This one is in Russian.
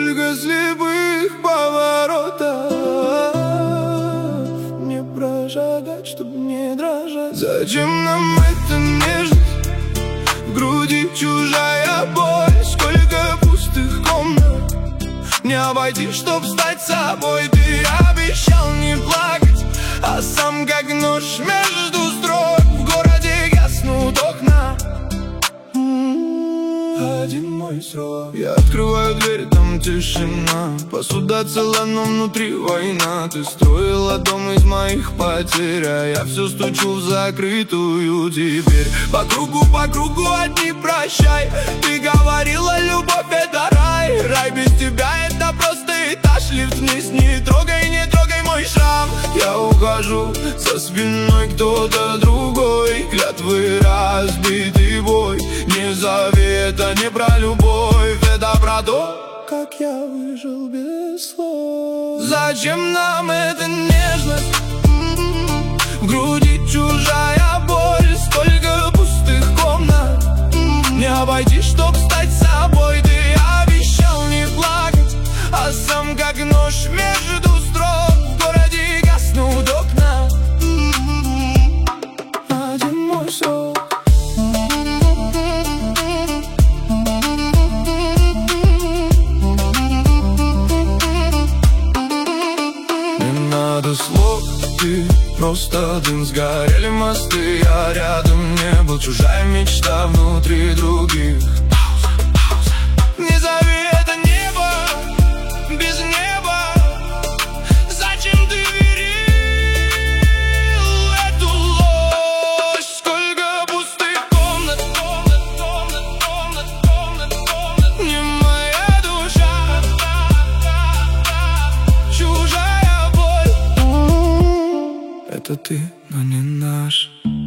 Сколько слепых поворотов не прошагать, чтоб не дрожать. Зачем нам эта нежность? В груди чужая боль. Сколько пустых комнат не обойти, чтоб стать собой. Ты обещал не плакать, а сам как нож между строк. В городе гаснут окна, один мой срок. Я открываю дверь, там тишина. Посуда цела, но внутри война. Ты строила дом из моих потерь, а я все стучу в закрытую дверь. По кругу, одни прощай. Ты говорила, любовь это рай. Рай без тебя это просто этаж. Лифт вниз, не трогай мой шрам. Я ухожу, со спиной кто-то другой. Клятвы, разбитый бой. Не завета, не про любовь, это про то, как я выжил без слов. Зачем нам эта нежность? В груди чужая боль. Сколько пустых комнат не обойти, чтоб стать собой. Ты обещал не плакать, а сам как нож между строк. В городе гаснут окна, один мой срок. Надо слов, ты просто дым. Сгорели мосты, я рядом не был. Чужая мечта внутри других. Не зови это небо, без неба. Зачем ты верил эту ложь? Сколько пустых комнат, не моя душа, чужая. Это ты, но не наш.